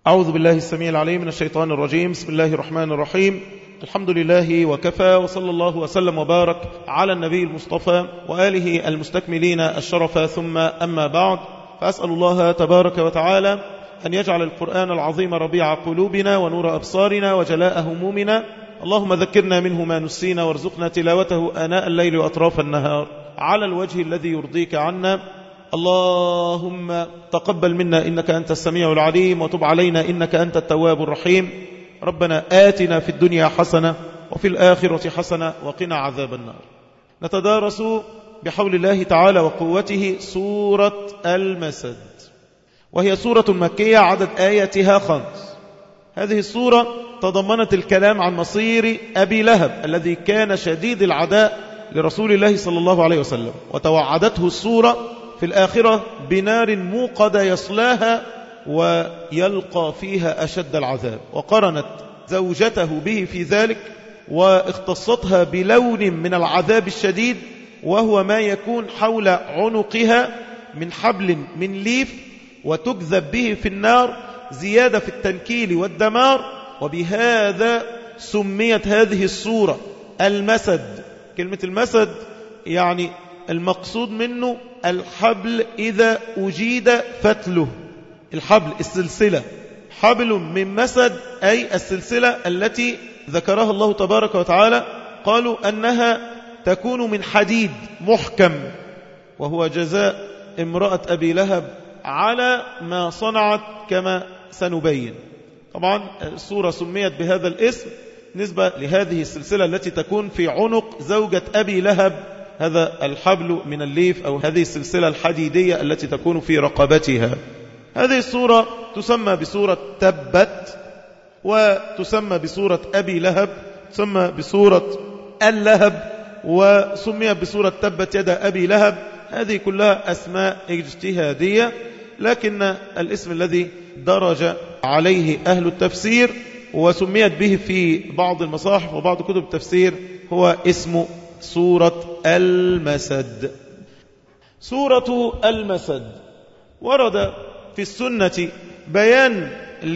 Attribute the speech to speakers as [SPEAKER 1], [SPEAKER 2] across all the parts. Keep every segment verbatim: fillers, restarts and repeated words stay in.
[SPEAKER 1] أعوذ بالله السميع العليم من الشيطان الرجيم. بسم الله الرحمن الرحيم. الحمد لله وكفى، وصلى الله وسلم وبارك على النبي المصطفى وآله المستكملين الشرف، ثم أما بعد، فأسأل الله تبارك وتعالى أن يجعل القرآن العظيم ربيع قلوبنا ونور أبصارنا وجلاء همومنا. اللهم ذكرنا منه ما نسينا، وارزقنا تلاوته آناء الليل وأطراف النهار على الوجه الذي يرضيك عنا. اللهم تقبل منا إنك أنت السميع العليم، وتب علينا إنك أنت التواب الرحيم. ربنا آتنا في الدنيا حسنة وفي الآخرة حسنة وقنا عذاب النار. نتدارس بحول الله تعالى وقوته سورة المسد، وهي سورة مكية عدد آياتها خمس. هذه السورة تضمنت الكلام عن مصير أبي لهب الذي كان شديد العداء لرسول الله صلى الله عليه وسلم، وتوعدته السورة في الآخرة بنار موقدة يصلاها ويلقى فيها أشد العذاب، وقرنت زوجته به في ذلك، واختصتها بلون من العذاب الشديد، وهو ما يكون حول عنقها من حبل من ليف، وتكذب به في النار زيادة في التنكيل والدمار. وبهذا سميت هذه السورة المسد. كلمة المسد يعني المقصود منه الحبل إذا أجيد فتله، الحبل السلسلة، حبل من مسد أي السلسلة التي ذكرها الله تبارك وتعالى. قالوا أنها تكون من حديد محكم، وهو جزاء امرأة أبي لهب على ما صنعت كما سنبين. طبعا السورة سميت بهذا الاسم نسبة لهذه السلسلة التي تكون في عنق زوجة أبي لهب، هذا الحبل من الليف أو هذه السلسلة الحديدية التي تكون في رقبتها. هذه السورة تسمى بسورة تبت، وتسمى بسورة أبي لهب، تسمى بسورة اللهب، وسميت بسورة تبت يد أبي لهب. هذه كلها أسماء اجتهادية، لكن الاسم الذي درج عليه أهل التفسير وسميت به في بعض المصاحف وبعض كتب التفسير هو اسم سورة المسد. سورة المسد ورد في السنة بيان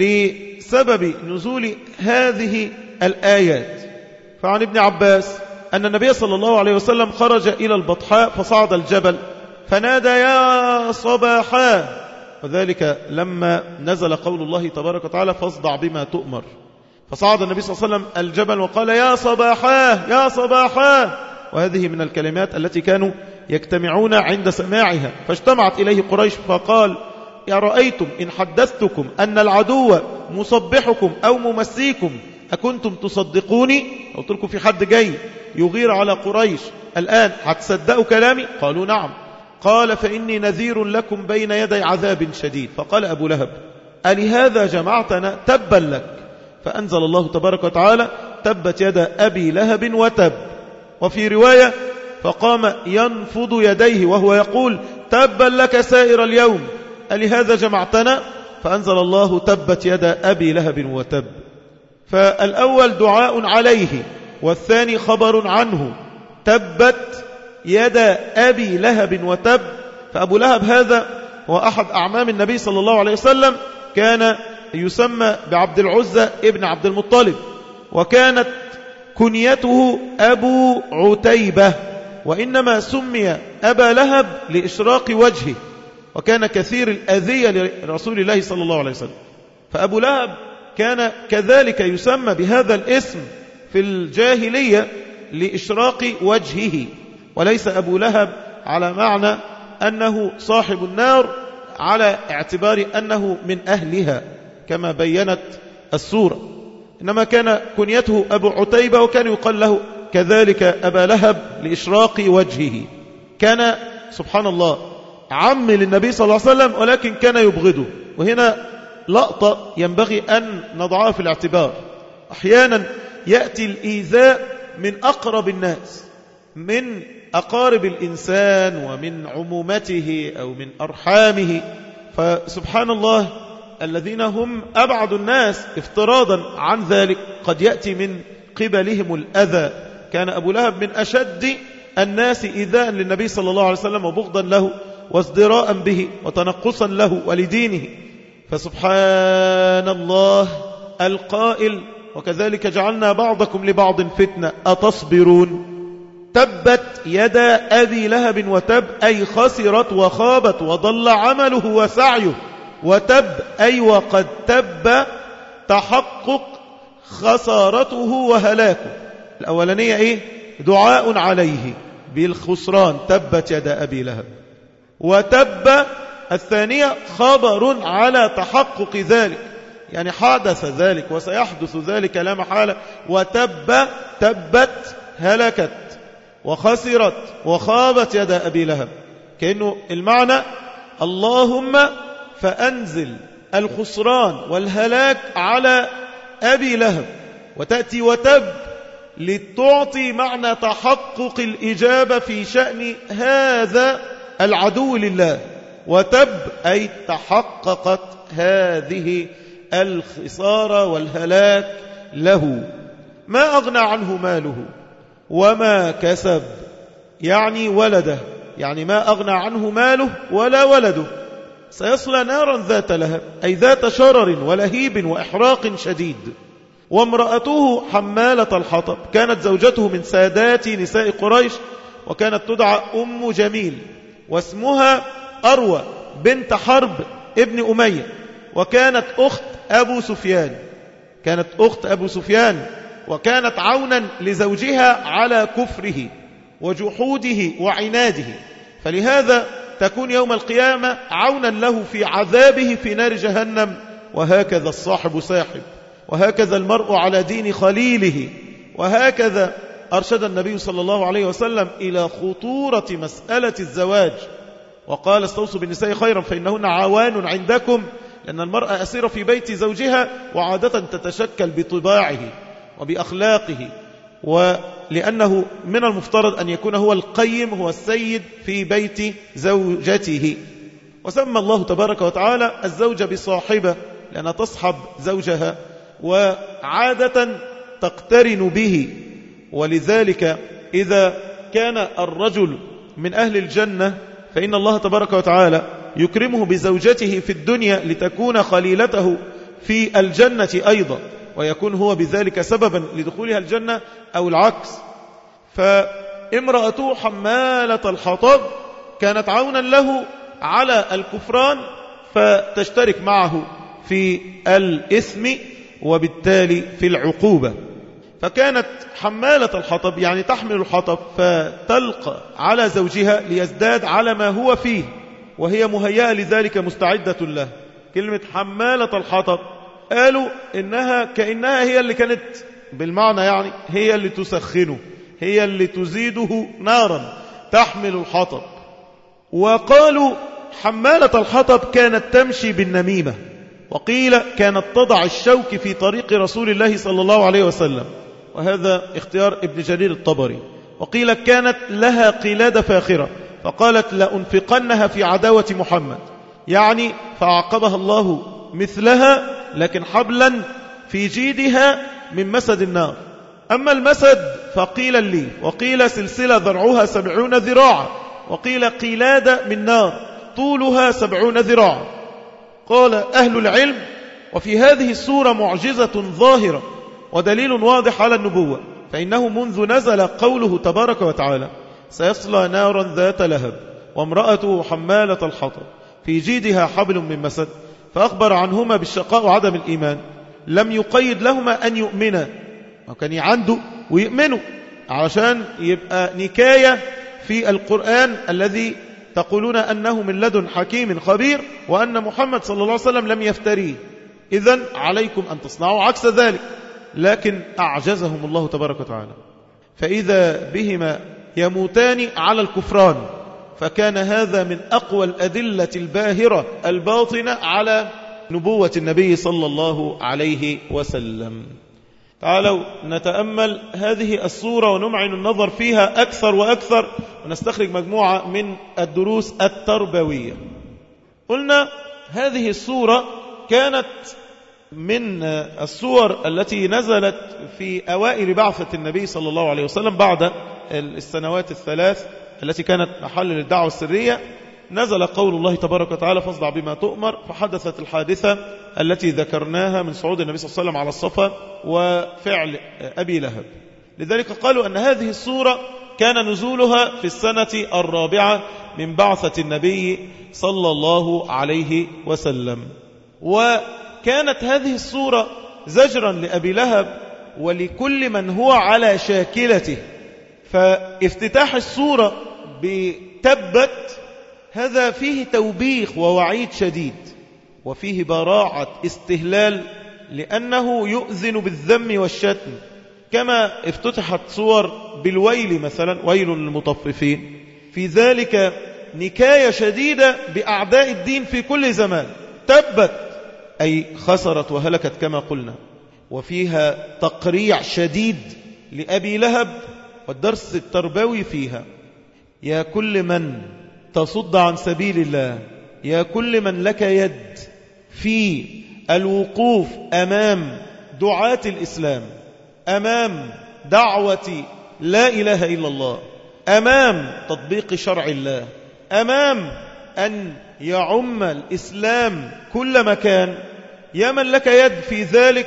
[SPEAKER 1] لسبب نزول هذه الآيات. فعن ابن عباس أن النبي صلى الله عليه وسلم خرج إلى البطحاء فصعد الجبل فنادى يا صباحا، وذلك لما نزل قول الله تبارك وتعالى فاصدع بما تؤمر. فصعد النبي صلى الله عليه وسلم الجبل وقال يا صباحا يا صباحا، وهذه من الكلمات التي كانوا يجتمعون عند سماعها. فاجتمعت إليه قريش فقال يا رأيتم إن حدثتكم أن العدو مصبحكم أو ممسيكم أكنتم تصدقوني؟ قلت لكم في حد جاي يغير على قريش الآن، هتصدقوا كلامي؟ قالوا نعم. قال فإني نذير لكم بين يدي عذاب شديد. فقال أبو لهب ألهذا جمعتنا؟ تبا لك. فأنزل الله تبارك وتعالى تبت يد أبي لهب وتب. وفي رواية فقام ينفض يديه وهو يقول تبا لك سائر اليوم ألهذا جمعتنا؟ فأنزل الله تبت يد أبي لهب وتب. فالأول دعاء عليه، والثاني خبر عنه، تبت يد أبي لهب وتب. فأبو لهب هذا هو أحد أعمام النبي صلى الله عليه وسلم، كان يسمى بعبد العزة ابن عبد المطلب، وكانت كنيته أبو عتيبة، وإنما سمي أبا لهب لإشراق وجهه، وكان كثير الأذية لرسول الله صلى الله عليه وسلم. فأبو لهب كان كذلك يسمى بهذا الاسم في الجاهلية لإشراق وجهه، وليس أبو لهب على معنى أنه صاحب النار، على اعتبار أنه من أهلها كما بيّنت السورة، إنما كان كنيته أبو عتيبة، وكان يقال له كذلك أبا لهب لإشراق وجهه. كان سبحان الله عم للنبي صلى الله عليه وسلم، ولكن كان يبغضه. وهنا لقطة ينبغي أن نضعها في الاعتبار. أحيانا يأتي الإيذاء من أقرب الناس، من أقارب الإنسان ومن عمومته أو من أرحامه. فسبحان الله الذين هم أبعد الناس افتراضا عن ذلك قد يأتي من قبلهم الأذى. كان أبو لهب من أشد الناس إيذاء للنبي صلى الله عليه وسلم، وبغضا له وازدراء به وتنقصا له ولدينه. فسبحان الله القائل وكذلك جعلنا بعضكم لبعض فتنة أتصبرون. تبت يدا أبي لهب وتب أي خسرت وخابت وضل عمله وسعيه. وتب أي وقد تب تحقق خسارته وهلاكه. الأولانية إيه؟ دعاء عليه بالخسران تبت يدا أبي لهب. وتب الثانية خبر على تحقق ذلك، يعني حدث ذلك وسيحدث ذلك لا محالة. وتب تبت هلكت وخسرت وخابت يدا أبي لهب، كأنه المعنى اللهم فأنزل الخسران والهلاك على أبي لهب. وتأتي وتب لتعطي معنى تحقق الإجابة في شأن هذا العدو لله. وتب أي تحققت هذه الخسارة والهلاك له. ما أغنى عنه ماله وما كسب، يعني ولده، يعني ما أغنى عنه ماله ولا ولده. سيصلى نارا ذات لهب أي ذات شرر ولهيب وإحراق شديد. وامرأته حمالة الحطب، كانت زوجته من سادات نساء قريش، وكانت تدعى أم جميل، واسمها أروى بنت حرب ابن أمية، وكانت أخت أبو سفيان، كانت أخت أبو سفيان، وكانت عونا لزوجها على كفره وجحوده وعناده، فلهذا تكون يوم القيامة عونا له في عذابه في نار جهنم. وهكذا الصاحب ساحب، وهكذا المرء على دين خليله. وهكذا أرشد النبي صلى الله عليه وسلم إلى خطورة مسألة الزواج، وقال استوصوا بالنساء خيرا فإنهن عوان عندكم، لأن المرأة أسيرة في بيت زوجها، وعادة تتشكل بطباعه وبأخلاقه، ولأنه من المفترض أن يكون هو القيم، هو السيد في بيت زوجته. وسمى الله تبارك وتعالى الزوجة بصاحبة لأنها تصحب زوجها وعادة تقترن به. ولذلك إذا كان الرجل من أهل الجنة فإن الله تبارك وتعالى يكرمه بزوجته في الدنيا لتكون خليلته في الجنة أيضا، ويكون هو بذلك سببا لدخولها الجنة أو العكس. فامرأته حمالة الحطب كانت عونا له على الكفران، فتشترك معه في الإثم وبالتالي في العقوبة. فكانت حمالة الحطب يعني تحمل الحطب فتلقى على زوجها ليزداد على ما هو فيه، وهي مهيئة لذلك مستعدة له. كلمة حمالة الحطب قالوا إنها كأنها هي اللي كانت بالمعنى، يعني هي اللي تسخنه، هي اللي تزيده نارا، تحمل الحطب. وقالوا حمالة الحطب كانت تمشي بالنميمة، وقيل كانت تضع الشوك في طريق رسول الله صلى الله عليه وسلم، وهذا اختيار ابن جرير الطبري. وقيل كانت لها قلادة فاخرة، فقالت لأنفقنها في عداوة محمد، يعني فعقبها الله مثلها لكن حبلا في جيدها من مسد النار. أما المسد فقيل لي، وقيل سلسلة ذرعها سبعون ذراعا، وقيل قلادة من نار طولها سبعون ذراعا. قال أهل العلم وفي هذه السورة معجزة ظاهرة ودليل واضح على النبوة، فإنه منذ نزل قوله تبارك وتعالى سيصلى نارا ذات لهب وامرأته حمالة الحطب في جيدها حبل من مسد، فأخبر عنهما بالشقاء وعدم الإيمان، لم يقيد لهما أن يؤمنا، وكان عنده ويؤمنوا عشان يبقى نكاية في القرآن الذي تقولون أنه من لدن حكيم خبير، وأن محمد صلى الله عليه وسلم لم يفتريه، إذن عليكم أن تصنعوا عكس ذلك. لكن أعجزهم الله تبارك وتعالى، فإذا بهما يموتان على الكفران، فكان هذا من أقوى الأدلة الباهرة الباطنة على نبوة النبي صلى الله عليه وسلم. تعالوا نتأمل هذه الصورة ونمعن النظر فيها أكثر وأكثر، ونستخرج مجموعة من الدروس التربوية. قلنا هذه الصورة كانت من الصور التي نزلت في أوائل بعثة النبي صلى الله عليه وسلم بعد السنوات الثلاث التي كانت محل للدعوة السرية، نزل قول الله تبارك وتعالى فاصدع بما تؤمر، فحدثت الحادثة التي ذكرناها من صعود النبي صلى الله عليه وسلم على الصفا وفعل أبي لهب. لذلك قالوا أن هذه السورة كان نزولها في السنة الرابعة من بعثة النبي صلى الله عليه وسلم. وكانت هذه السورة زجرا لأبي لهب ولكل من هو على شاكلته. فافتتاح السورة بتبت هذا فيه توبيخ ووعيد شديد، وفيه براعة استهلال، لأنه يؤذن بالذم والشتم، كما افتتحت سور بالويل مثلا، ويل للمطففين، في ذلك نكاية شديدة بأعداء الدين في كل زمان. تبت أي خسرت وهلكت كما قلنا. وفيها تقريع شديد لأبي لهب، والدرس التربوي فيها: يا كل من تصد عن سبيل الله، يا كل من لك يد في الوقوف أمام دعاة الإسلام، أمام دعوة لا إله إلا الله، أمام تطبيق شرع الله، أمام أن يعم الإسلام كل مكان، يا من لك يد في ذلك،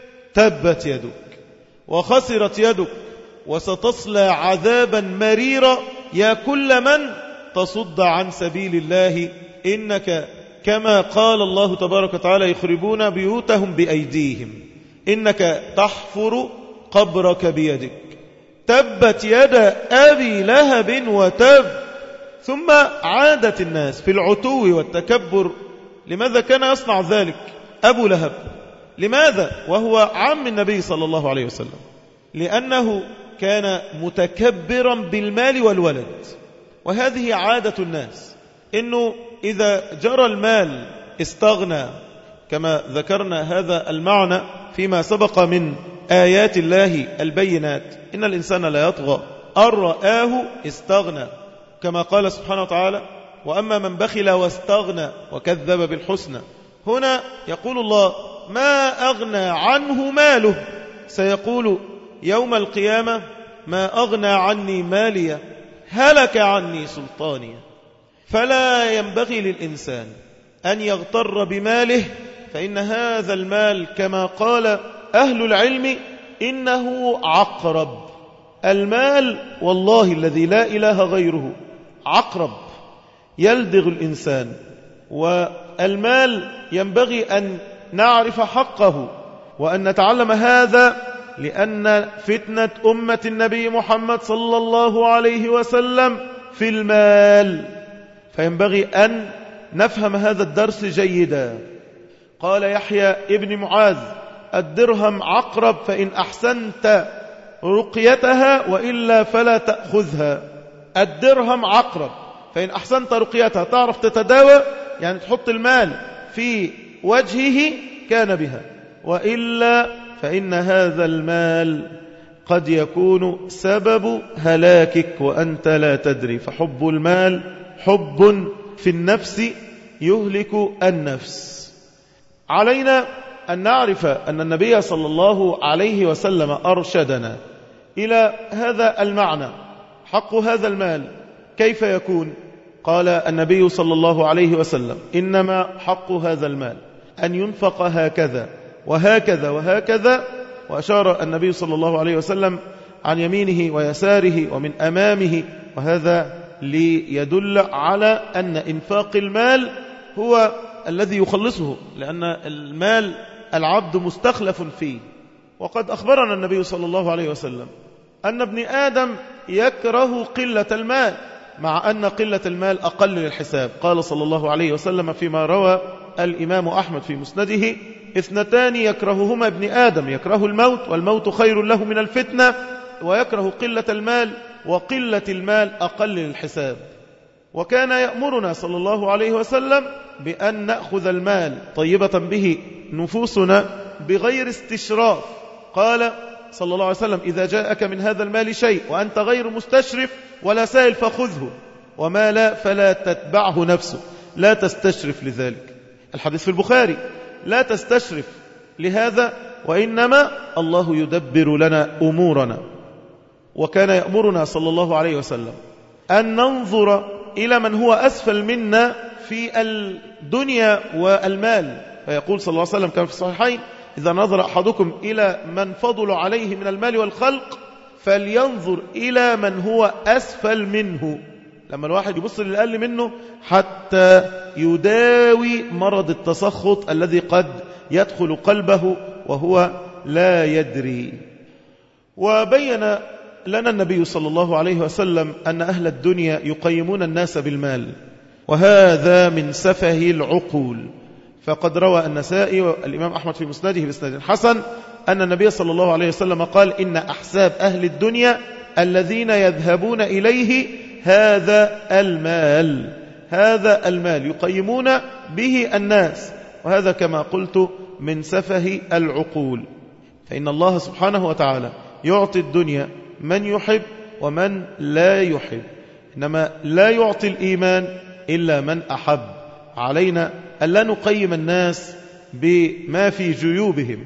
[SPEAKER 1] تبت يدك وخسرت يدك وستصلى عذابا مريرا يا كل من تصد عن سبيل الله، إنك كما قال الله تبارك وتعالى يخربون بيوتهم بأيديهم، إنك تحفر قبرك بيدك. تبت يد أبي لهب وتب. ثم عادت الناس في العتو والتكبر. لماذا كان يصنع ذلك أبو لهب؟ لماذا وهو عم النبي صلى الله عليه وسلم؟ لأنه كان متكبرا بالمال والولد. وهذه عادة الناس، إنه إذا جرى المال استغنى، كما ذكرنا هذا المعنى فيما سبق من آيات الله البينات: إن الإنسان لا يطغى أن رآه استغنى، كما قال سبحانه وتعالى: وأما من بخل واستغنى وكذب بالحسنى. هنا يقول الله: ما أغنى عنه ماله، سيقول يوم القيامة: ما أغنى عني مالية، هلك عني سلطاني. فلا ينبغي للإنسان أن يغتر بماله، فإن هذا المال كما قال أهل العلم إنه عقرب. المال والله الذي لا إله غيره عقرب يلدغ الإنسان. والمال ينبغي أن نعرف حقه وأن نتعلم هذا، لأن فتنة أمة النبي محمد صلى الله عليه وسلم في المال، فينبغي أن نفهم هذا الدرس جيدا. قال يحيى ابن معاذ: الدرهم عقرب، فإن أحسنت رقيتها وإلا فلا تأخذها. الدرهم عقرب، فإن أحسنت رقيتها، تعرف تتداوى، يعني تحط المال في وجهه كان بها، وإلا فإن هذا المال قد يكون سبب هلاكك وأنت لا تدري. فحب المال حب في النفس يهلك النفس. علينا أن نعرف أن النبي صلى الله عليه وسلم أرشدنا إلى هذا المعنى. حق هذا المال كيف يكون؟ قال النبي صلى الله عليه وسلم: إنما حق هذا المال أن ينفق هكذا وهكذا وهكذا، وأشار النبي صلى الله عليه وسلم عن يمينه ويساره ومن أمامه، وهذا ليدل على أن إنفاق المال هو الذي يخلصه، لأن المال العبد مستخلف فيه. وقد أخبرنا النبي صلى الله عليه وسلم أن ابن آدم يكره قلة المال، مع أن قلة المال أقل للحساب. قال صلى الله عليه وسلم فيما روى الإمام أحمد في مسنده: اثنتان يكرههما ابن آدم، يكره الموت والموت خير له من الفتنة، ويكره قلة المال وقلة المال أقل للحساب. وكان يأمرنا صلى الله عليه وسلم بأن نأخذ المال طيبة به نفوسنا بغير استشراف. قال صلى الله عليه وسلم: إذا جاءك من هذا المال شيء وأنت غير مستشرف ولا سائل فخذه، وما لا فلا تتبعه نفسه، لا تستشرف لذلك. الحديث في البخاري: لا تستشرف لهذا، وإنما الله يدبر لنا أمورنا. وكان يأمرنا صلى الله عليه وسلم أن ننظر إلى من هو أسفل منا في الدنيا والمال، فيقول صلى الله عليه وسلم كما في الصحيحين: إذا نظر أحدكم إلى من فضل عليه من المال والخلق فلينظر إلى من هو أسفل منه. لما الواحد يبص للأقل منه حتى يداوي مرض التسخط الذي قد يدخل قلبه وهو لا يدري. وبين لنا النبي صلى الله عليه وسلم أن أهل الدنيا يقيمون الناس بالمال، وهذا من سفه العقول. فقد روى النسائي والإمام أحمد في مسنده بإسناد حسن أن النبي صلى الله عليه وسلم قال: إن أحساب أهل الدنيا الذين يذهبون إليه هذا المال، هذا المال يقيمون به الناس، وهذا كما قلت من سفه العقول. فإن الله سبحانه وتعالى يعطي الدنيا من يحب ومن لا يحب، إنما لا يعطي الإيمان إلا من أحب. علينا ألا نقيم الناس بما في جيوبهم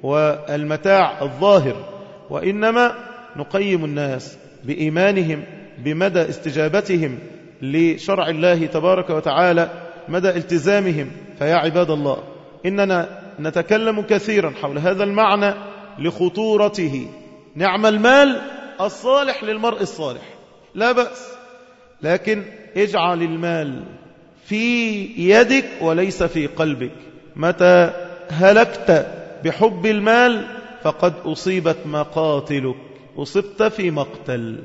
[SPEAKER 1] والمتاع الظاهر، وإنما نقيم الناس بإيمانهم، بمدى استجابتهم لشرع الله تبارك وتعالى، مدى التزامهم. فيا عباد الله، إننا نتكلم كثيرا حول هذا المعنى لخطورته. نعم المال الصالح للمرء الصالح لا بأس، لكن اجعل المال في يدك وليس في قلبك. متى هلكت بحب المال فقد أصيبت مقاتلك، أصبت في مقتل.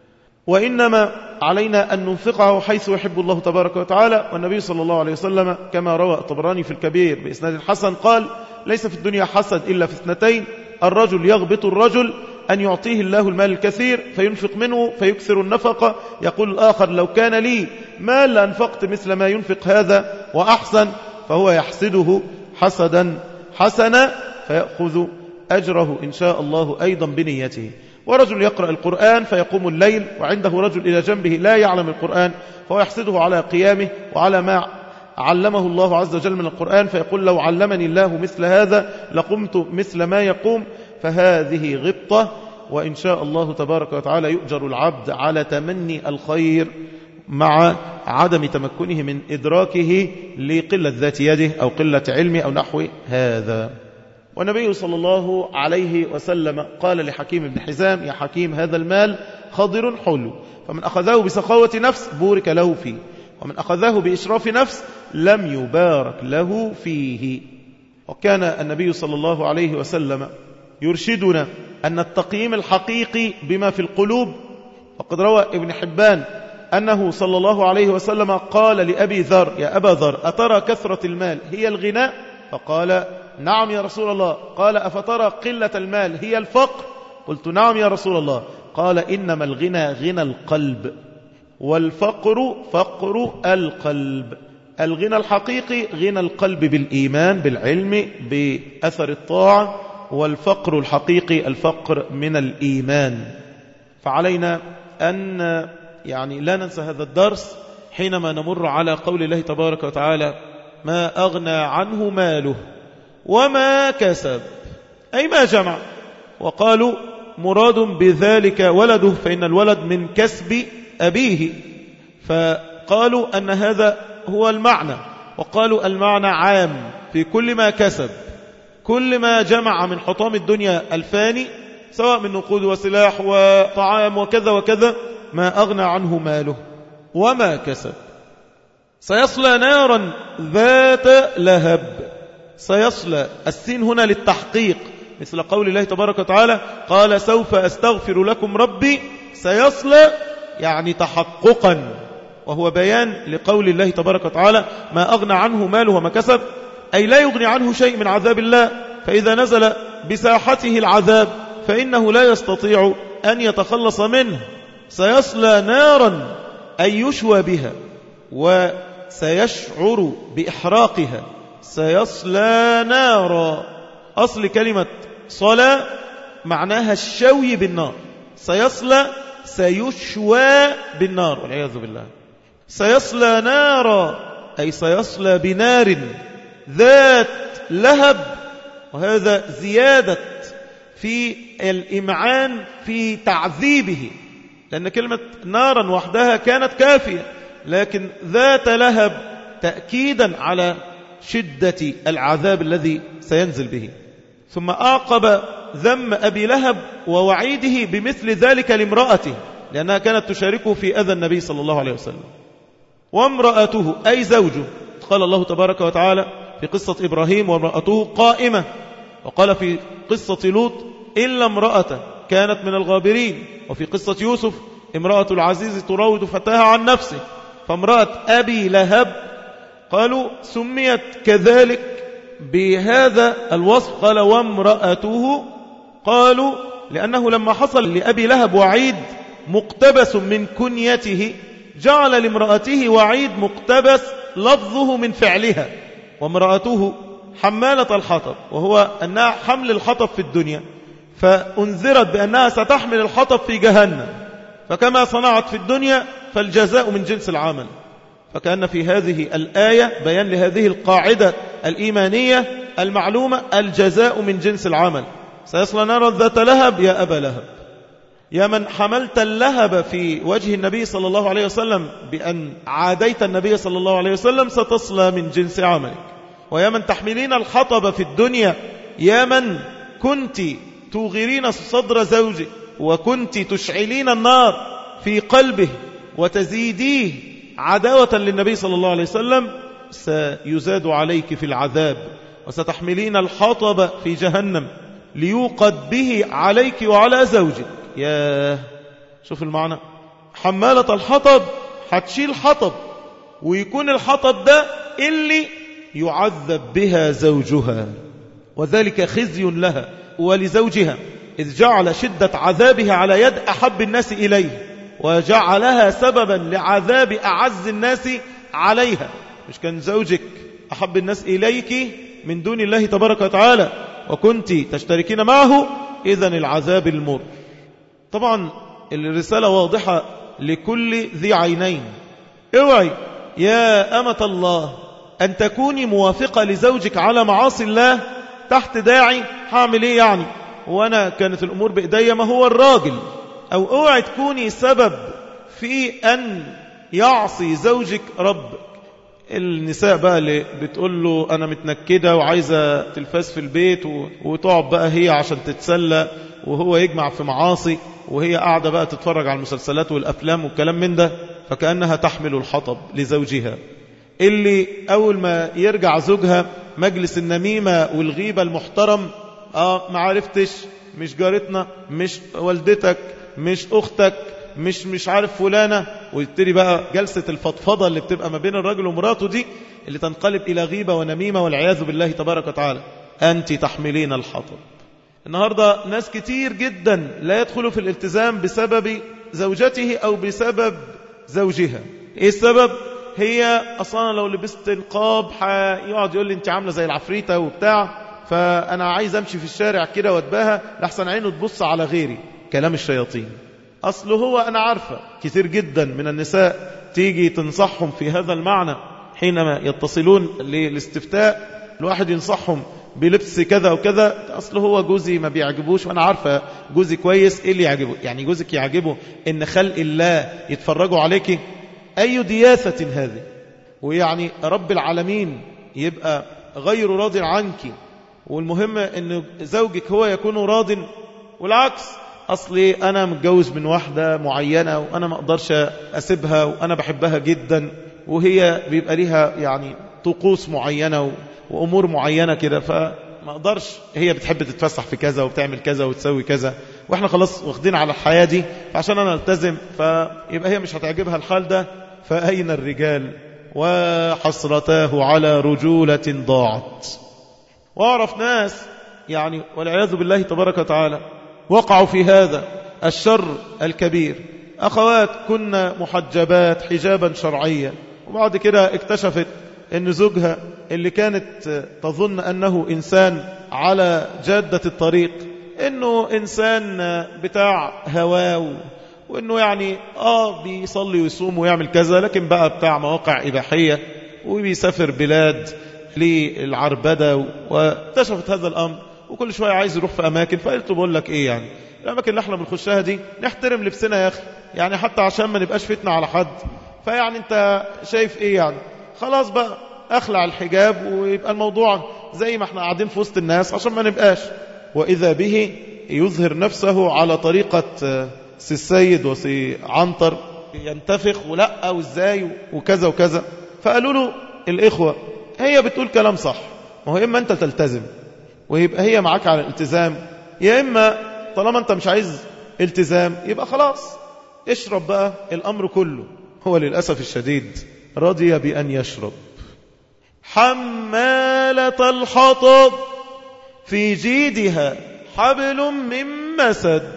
[SPEAKER 1] وإنما علينا أن ننفقه حيث يحب الله تبارك وتعالى. والنبي صلى الله عليه وسلم كما روى الطبراني في الكبير بإسناد حسن قال: ليس في الدنيا حسد إلا في اثنتين: الرجل يغبط الرجل أن يعطيه الله المال الكثير فينفق منه فيكثر النفقة، يقول الآخر: لو كان لي مال لأنفقت مثل ما ينفق هذا وأحسن، فهو يحسده حسدا حسنا فيأخذ أجره إن شاء الله أيضا بنيته. ورجل يقرأ القرآن فيقوم الليل وعنده رجل إلى جنبه لا يعلم القرآن، فهو يحسده على قيامه وعلى ما علمه الله عز وجل من القرآن، فيقول: لو علمني الله مثل هذا لقمت مثل ما يقوم. فهذه غبطة، وإن شاء الله تبارك وتعالى يؤجر العبد على تمني الخير مع عدم تمكنه من إدراكه لقلة ذات يده أو قلة علمه أو نحو هذا. والنبي صلى الله عليه وسلم قال لحكيم بن حزام: يا حكيم، هذا المال خضر حلو، فمن أخذه بسخاوة نفس بورك له فيه، ومن أخذه بإشراف نفس لم يبارك له فيه. وكان النبي صلى الله عليه وسلم يرشدنا أن التقييم الحقيقي بما في القلوب. وقد روى ابن حبان أنه صلى الله عليه وسلم قال لأبي ذر: يا أبا ذر، أترى كثرة المال هي الغناء؟ فقال: نعم يا رسول الله. قال: أفترى قلة المال هي الفقر؟ قلت: نعم يا رسول الله. قال: إنما الغنى غنى القلب، والفقر فقر القلب. الغنى الحقيقي غنى القلب بالإيمان بالعلم بأثر الطاعة، والفقر الحقيقي الفقر من الإيمان. فعلينا أن يعني لا ننسى هذا الدرس حينما نمر على قول الله تبارك وتعالى: ما أغنى عنه ماله وما كسب، أي ما جمع. وقالوا مراد بذلك ولده، فإن الولد من كسب أبيه، فقالوا أن هذا هو المعنى. وقالوا المعنى عام في كل ما كسب، كل ما جمع من حطام الدنيا الفاني، سواء من نقود وسلاح وطعام وكذا وكذا، ما أغنى عنه ماله وما كسب. سيصلى نارا ذات لهب. سيصلى، السين هنا للتحقيق، مثل قول الله تبارك وتعالى: قال سوف أستغفر لكم ربي. سيصلى يعني تحققا، وهو بيان لقول الله تبارك وتعالى: ما أغنى عنه ماله وما كسب، أي لا يغني عنه شيء من عذاب الله. فإذا نزل بساحته العذاب فإنه لا يستطيع أن يتخلص منه. سيصلى نارا أي يشوى بها وسيشعر بإحراقها. سيصلى نارا، أصل كلمة صلى معناها الشوي بالنار. سيصلى سيشوى بالنار والعياذ بالله. سيصلى نارا أي سيصلى بنار ذات لهب، وهذا زيادة في الإمعان في تعذيبه، لأن كلمة نارا وحدها كانت كافية، لكن ذات لهب تأكيدا على شدة العذاب الذي سينزل به. ثم أعقب ذم أبي لهب ووعيده بمثل ذلك لامرأته، لأنها كانت تشاركه في أذى النبي صلى الله عليه وسلم. وامرأته أي زوجه، قال الله تبارك وتعالى في قصة إبراهيم وامرأته قائمة، وقال في قصة لوط إلا امرأته كانت من الغابرين، وفي قصة يوسف امرأة العزيز تراود فتاها عن نفسه. فامرأة أبي لهب قالوا سميت كذلك بهذا الوصف، قال وامرأته، قالوا لأنه لما حصل لأبي لهب وعيد مقتبس من كنيته جعل لامرأته وعيد مقتبس لفظه من فعلها. وامرأته حمالة الحطب، وهو أنها حمل الحطب في الدنيا، فأنذرت بأنها ستحمل الحطب في جهنم، فكما صنعت في الدنيا فالجزاء من جنس العمل. فكأن في هذه الآية بيان لهذه القاعدة الإيمانية المعلومة، الجزاء من جنس العمل. سيصلى نارا ذات لهب يا أبا لهب، يا من حملت اللهب في وجه النبي صلى الله عليه وسلم بأن عاديت النبي صلى الله عليه وسلم، ستصلى من جنس عملك. ويا من تحملين الحطب في الدنيا، يا من كنت توغرين صدر زوجك وكنت تشعلين النار في قلبه وتزيديه عداوة للنبي صلى الله عليه وسلم، سيزاد عليك في العذاب، وستحملين الحطب في جهنم ليوقد به عليك وعلى زوجك. يا شوف المعنى، حمالة الحطب هتشيل حطب، ويكون الحطب ده اللي يعذب بها زوجها، وذلك خزي لها ولزوجها، إذ جعل شدة عذابها على يد أحب الناس إليه، وجعلها سببا لعذاب أعز الناس عليها. مش كان زوجك أحب الناس إليك من دون الله تبارك وتعالى وكنت تشتركين معه، إذن العذاب المر. طبعا الرسالة واضحة لكل ذي عينين. اوعي يا أمة الله أن تكوني موافقة لزوجك على معاصي الله تحت داعي هعمل ايه يعني وانا كانت الامور بايديا، ما هو الراجل. او اوعي تكوني سبب في ان يعصي زوجك ربك. النساء بقى اللي بتقول له انا متنكده وعايزه تلفاز في البيت وتقعد بقى هي عشان تتسلى وهو يجمع في معاصي، وهي قاعده بقى تتفرج على المسلسلات والافلام والكلام من ده، فكأنها تحمل الحطب لزوجها. اللي أول ما يرجع زوجها مجلس النميمة والغيبة المحترم، آه ما عرفتش، مش جارتنا، مش والدتك، مش أختك، مش مش عارف فلانة، ويبتدي بقى جلسة الفضفضة اللي بتبقى ما بين الرجل ومراته دي اللي تنقلب إلى غيبة ونميمة والعياذ بالله تبارك وتعالى. أنت تحملين الحطب. النهاردة ناس كتير جدا لا يدخلوا في الالتزام بسبب زوجته أو بسبب زوجها. إيه السبب؟ هي أصلا لو لبست نقاب يقعد يقول لي انت عاملة زي العفريتة وبتاع، فأنا عايز أمشي في الشارع كده واتباهى لحسن عينه تبص على غيري. كلام الشياطين. أصله هو أنا عارفة كثير جدا من النساء تيجي تنصحهم في هذا المعنى حينما يتصلون للاستفتاء، الواحد ينصحهم بلبس كذا وكذا، أصله هو جوزي ما بيعجبوش وأنا عارفة جوزي كويس. إيه اللي يعجبه؟ يعني جوزك يعجبه إن خلق الله يتفرجوا عليكي؟ أي دياثة هذه؟ ويعني رب العالمين يبقى غير راض عنك، والمهم أن زوجك هو يكون راض، والعكس. أصلي أنا متجوز من واحدة معينة وأنا ما أقدرش أسيبها وأنا بحبها جدا، وهي بيبقى ليها يعني طقوس معينة وأمور معينة كده، فما أقدرش. هي بتحب تتفسح في كذا وبتعمل كذا وتسوي كذا، وإحنا خلاص واخدين على الحياة دي، فعشان أنا ألتزم فيبقى هي مش هتعجبها الحال ده. فأين الرجال؟ وحسرتاه على رجولة ضاعت. وأعرف ناس يعني والعياذ بالله تبارك وتعالى وقعوا في هذا الشر الكبير. أخوات كنا محجبات حجابا شرعيا، وبعد كده اكتشفت أن زوجها اللي كانت تظن أنه إنسان على جادة الطريق، أنه إنسان بتاع هواه، وأنه يعني آه بيصلي ويصوم ويعمل كذا، لكن بقى بتاع مواقع إباحية وبيسافر بلاد للعربدة. واكتشفت هذا الأمر، وكل شوية عايز يروح في أماكن، فقلت له بقول لك إيه، يعني الأماكن اللي احنا بنخشها دي نحترم لبسنا يا أخي، يعني حتى عشان ما نبقاش فتنة على حد. فيعني انت شايف ايه يعني؟ خلاص بقى اخلع الحجاب ويبقى الموضوع زي ما احنا قاعدين في وسط الناس عشان ما نبقاش. وإذا به يظهر نفسه على طريقة سي السيد وسي عنتر، ينتفخ ولا وازاي وكذا وكذا. فقالوا له الإخوة هي بتقول كلام صح، ما هو إما أنت تلتزم ويبقى هي معاك على الالتزام، يا إما طالما أنت مش عايز التزام يبقى خلاص اشرب بقى الأمر كله. هو للأسف الشديد رضي بأن يشرب. حمالة الحطب في جيدها حبل من مسد،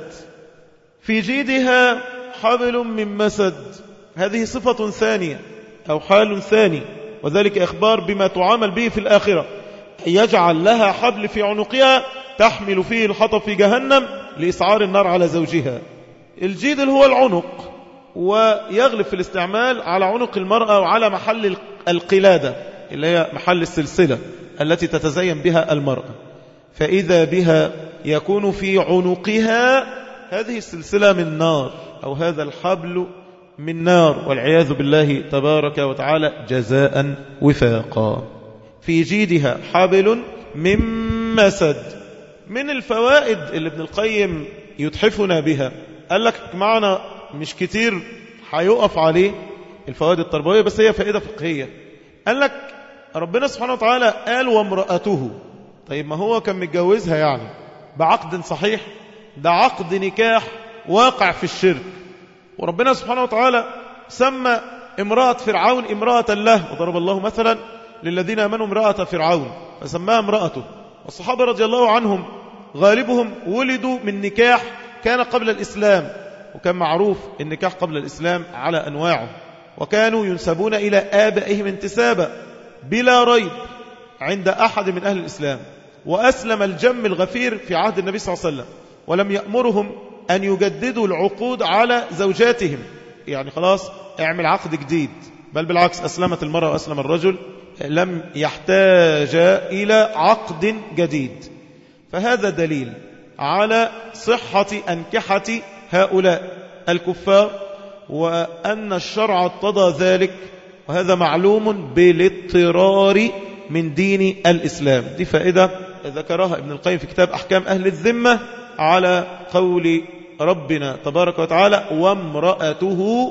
[SPEAKER 1] في جيدها حبل من مسد، هذه صفة ثانية أو حال ثاني، وذلك إخبار بما تعامل به في الآخرة. يجعل لها حبل في عنقها تحمل فيه الحطب في جهنم لإسعار النار على زوجها. الجيد هو العنق، ويغلب في الاستعمال على عنق المرأة وعلى محل القلادة اللي هي محل السلسلة التي تتزين بها المرأة. فإذا بها يكون في عنقها هذه السلسلة من نار أو هذا الحبل من نار، والعياذ بالله تبارك وتعالى جزاء وفاقا. في جيدها حبل من مسد. من الفوائد اللي ابن القيم يتحفنا بها، قال لك معنا مش كتير هيقف عليه الفوائد التربوية، بس هي فائدة فقهية. قال لك ربنا سبحانه وتعالى قال وامرأته، طيب ما هو كان متجوزها يعني بعقد صحيح، ده عقد نكاح واقع في الشرك. وربنا سبحانه وتعالى سمى امرأة فرعون امرأة له، وضرب الله مثلا للذين آمنوا امرأة فرعون فسماها امرأته. والصحابة رضي الله عنهم غالبهم ولدوا من نكاح كان قبل الإسلام، وكان معروف النكاح قبل الإسلام على أنواعه، وكانوا ينسبون إلى آبائهم انتسابا بلا ريب عند أحد من أهل الإسلام. وأسلم الجم الغفير في عهد النبي صلى الله عليه وسلم، ولم يأمرهم أن يجددوا العقود على زوجاتهم، يعني خلاص اعمل عقد جديد، بل بالعكس أسلمت المرأة وأسلم الرجل، لم يحتاج إلى عقد جديد. فهذا دليل على صحة أنكحة هؤلاء الكفار، وأن الشرع اقتضى ذلك، وهذا معلوم بالاضطرار من دين الإسلام. دي فائدة ذكرها ابن القيم في كتاب أحكام أهل الذمة على قول ربنا تبارك وتعالى وامرأته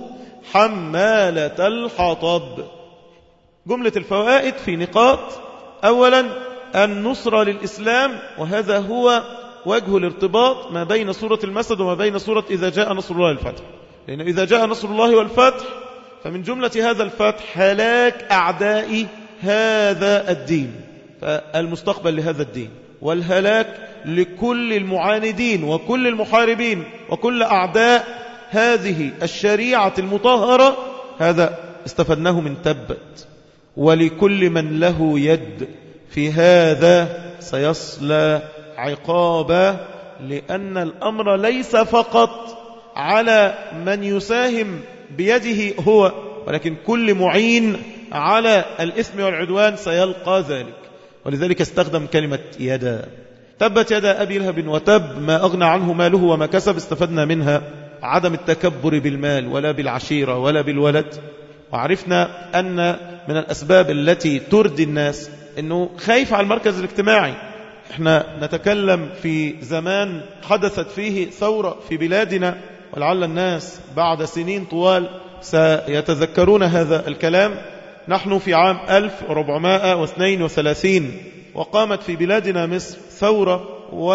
[SPEAKER 1] حمالة الحطب. جملة الفوائد في نقاط. أولا النصرة للإسلام، وهذا هو وجه الارتباط ما بين سورة المسد وما بين سورة إذا جاء نصر الله والفتح، لأن إذا جاء نصر الله والفتح فمن جملة هذا الفتح هلاك أعداء هذا الدين، فالمستقبل لهذا الدين، والهلاك لكل المعاندين وكل المحاربين وكل أعداء هذه الشريعة المطهرة. هذا استفدناه من تبت. ولكل من له يد في هذا سيصلى عقابا، لأن الأمر ليس فقط على من يساهم بيده هو، ولكن كل معين على الإثم والعدوان سيلقى ذلك. ولذلك استخدم كلمة يدا. تبت يدا أبي لهب وتب ما أغنى عنه ماله وما كسب. استفدنا منها عدم التكبر بالمال ولا بالعشيرة ولا بالولد. وعرفنا أن من الأسباب التي تردي الناس أنه خايف على المركز الاجتماعي. احنا نتكلم في زمان حدثت فيه ثورة في بلادنا، ولعل الناس بعد سنين طوال سيتذكرون هذا الكلام. نحن في عام ألف وأربعمائة واثنين وثلاثين، وقامت في بلادنا مصر ثورة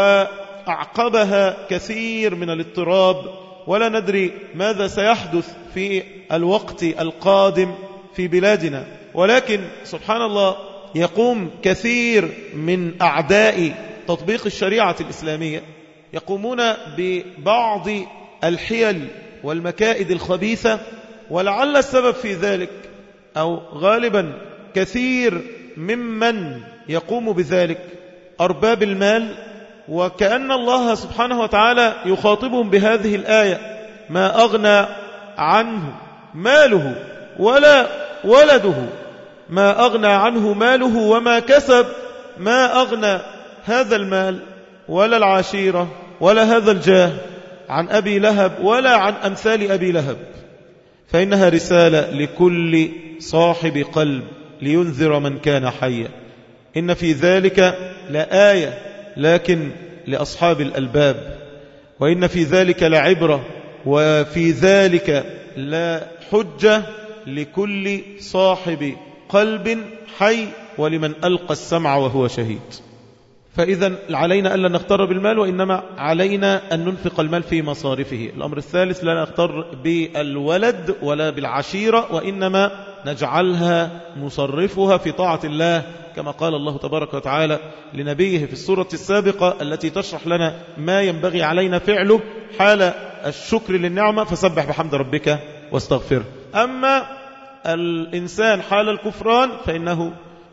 [SPEAKER 1] وأعقبها كثير من الاضطراب، ولا ندري ماذا سيحدث في الوقت القادم في بلادنا. ولكن سبحان الله يقوم كثير من أعداء تطبيق الشريعة الإسلامية يقومون ببعض الحيل والمكائد الخبيثة، ولعل السبب في ذلك أو غالبا كثير ممن يقوم بذلك أرباب المال. وكأن الله سبحانه وتعالى يخاطبهم بهذه الآية: ما أغنى عنه ماله ولا ولده، ما أغنى عنه ماله وما كسب. ما أغنى هذا المال ولا العشيرة ولا هذا الجاه عن أبي لهب ولا عن أمثال أبي لهب. فإنها رسالة لكل صاحب قلب لينذر من كان حيا. إن في ذلك لآية لكن لأصحاب الألباب، وإن في ذلك لعبرة، وفي ذلك لا حجة لكل صاحب قلب حي ولمن ألقى السمع وهو شهيد. فإذا علينا ألا نغتر بالمال، وإنما علينا أن ننفق المال في مصارفه. الأمر الثالث لا نغتر بالولد ولا بالعشيرة، وإنما نجعلها نصرفها في طاعة الله، كما قال الله تبارك وتعالى لنبيه في السورة السابقة التي تشرح لنا ما ينبغي علينا فعله حال الشكر للنعمة: فسبح بحمد ربك واستغفره. أما الإنسان حال الكفران فإنه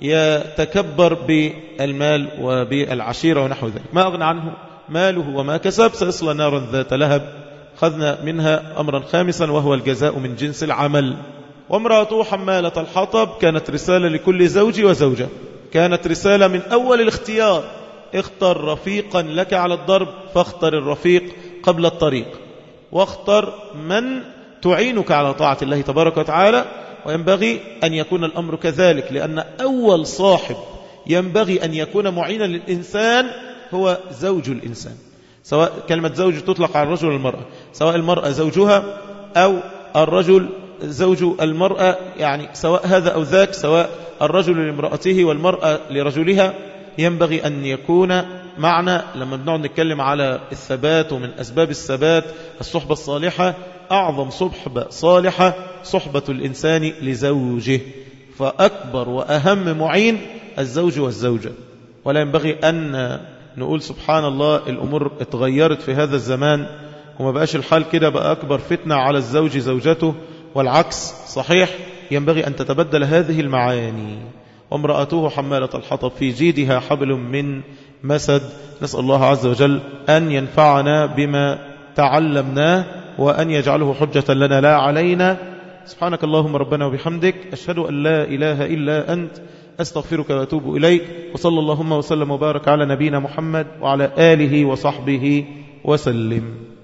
[SPEAKER 1] يتكبر بالمال وبالعشيرة ونحو ذلك. ما أغنى عنه ماله وما كسب، سيصلى نارا ذات لهب. خذنا منها أمرا خامسا وهو الجزاء من جنس العمل. وامرأته حمالة الحطب كانت رسالة لكل زوج وزوجة، كانت رسالة من أول الاختيار: اختر رفيقا لك على الضرب فاختر الرفيق قبل الطريق، واختر من تعينك على طاعة الله تبارك وتعالى. وينبغي أن يكون الأمر كذلك، لأن أول صاحب ينبغي أن يكون معينا للإنسان هو زوج الإنسان. سواء كلمة زوج تطلق على الرجل والمرأة، سواء المرأة زوجها أو الرجل زوج المرأة، يعني سواء هذا أو ذاك، سواء الرجل لامرأته والمرأة لرجلها. ينبغي أن يكون معنا لما بنقعد نتكلم على الثبات ومن أسباب الثبات الصحبة الصالحة. أعظم صحبة صالحة صحبة الإنسان لزوجه، فأكبر وأهم معين الزوج والزوجة. ولا ينبغي أن نقول سبحان الله الأمور اتغيرت في هذا الزمان وما بقاش الحال كده، بقى أكبر فتنة على الزوج زوجته والعكس صحيح. ينبغي أن تتبدل هذه المعاني. وامرأته حمالة الحطب في جيدها حبل من مسد. نسأل الله عز وجل أن ينفعنا بما تعلمناه وأن يجعله حجة لنا لا علينا. سبحانك اللهم ربنا وبحمدك، أشهد أن لا إله إلا أنت، أستغفرك وأتوب إليك. وصلى اللهم وسلم وبارك على نبينا محمد وعلى آله وصحبه وسلم.